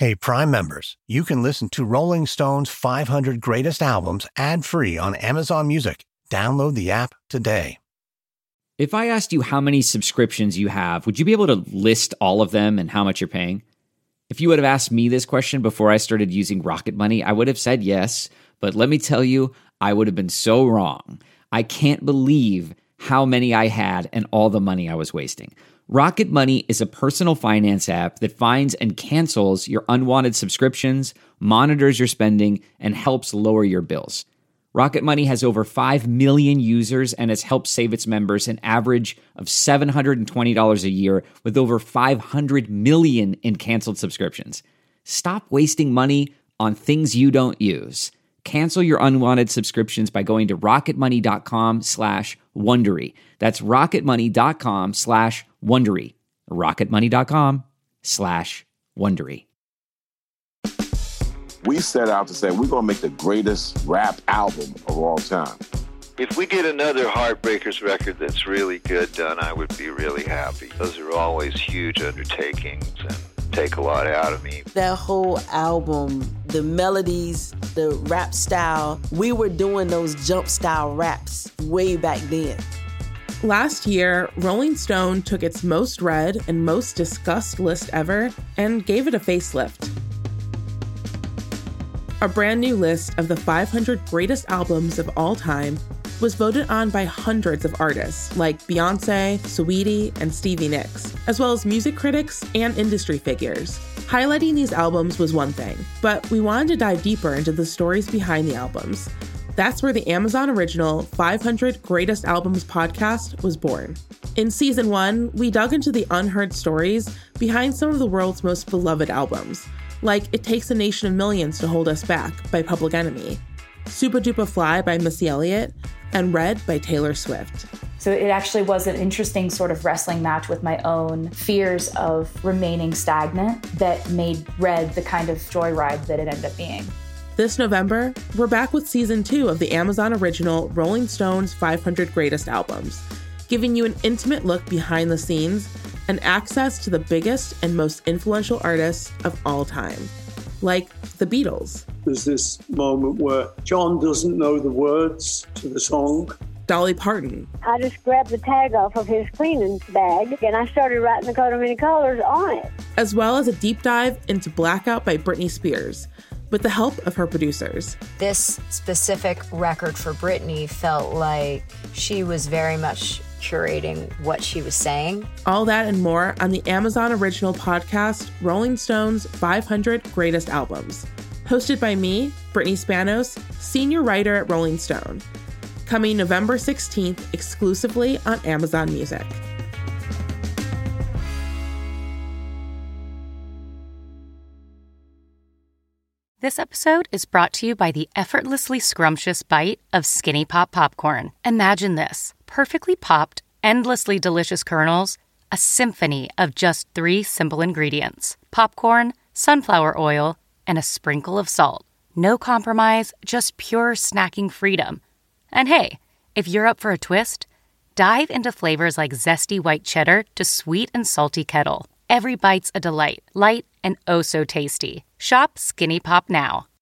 Hey, Prime members, you can listen to Rolling Stone's 500 Greatest Albums ad-free on Amazon Music. Download the app today. If I asked you how many subscriptions you have, would you be able to list all of them and how much you're paying? If you would have asked me this question before I started using Rocket Money, I would have said yes, but let me tell you, I would have been so wrong. I can't believe how many I had and all the money I was wasting. Rocket Money is a personal finance app that finds and cancels your unwanted subscriptions, monitors your spending, and helps lower your bills. Rocket Money has over 5 million users and has helped save its members an average of $720 a year with over 500 million in canceled subscriptions. Stop wasting money on things you don't use. Cancel your unwanted subscriptions by going to rocketmoney.com/Wondery. That's rocketmoney.com/Wondery. rocketmoney.com/Wondery. We set out to say we're going to make the greatest rap album of all time. If we get another Heartbreakers record that's really good done, I would be really happy. Those are always huge undertakings and take a lot out of me. That whole album, the melodies, the rap style, we were doing those jump style raps way back then. Last year, Rolling Stone took its most read and most discussed list ever and gave it a facelift. A brand new list of the 500 greatest albums of all time was voted on by hundreds of artists like Beyoncé, Saweetie, and Stevie Nicks, as well as music critics and industry figures. Highlighting these albums was one thing, but we wanted to dive deeper into the stories behind the albums. That's where the Amazon Original 500 Greatest Albums podcast was born. In Season 1, we dug into the unheard stories behind some of the world's most beloved albums, like It Takes a Nation of Millions to Hold Us Back by Public Enemy, Supa Dupa Fly by Missy Elliott, and Red by Taylor Swift. So it actually was an interesting sort of wrestling match with my own fears of remaining stagnant that made Red the kind of joyride that it ended up being. This November, we're back with Season 2 of the Amazon Original Rolling Stone's 500 Greatest Albums, giving you an intimate look behind the scenes and access to the biggest and most influential artists of all time, like the Beatles. There's this moment where John doesn't know the words to the song. Dolly Parton. I just grabbed the tag off of his cleaning bag and I started writing the Coat of Many Colors on it. As well as a deep dive into Blackout by Britney Spears, with the help of her producers. This specific record for Britney felt like she was very much curating what she was saying. All that and more on the Amazon Original podcast, Rolling Stone's 500 Greatest Albums. Hosted by me, Brittany Spanos, senior writer at Rolling Stone. Coming November 16th exclusively on Amazon Music. This episode is brought to you by the effortlessly scrumptious bite of Skinny Pop popcorn. Imagine this: perfectly popped, endlessly delicious kernels, a symphony of just 3 simple ingredients: popcorn, sunflower oil, and a sprinkle of salt. No compromise, just pure snacking freedom. And hey, if you're up for a twist, dive into flavors like zesty white cheddar to sweet and salty kettle. Every bite's a delight, light and oh so tasty. Shop Skinny Pop now.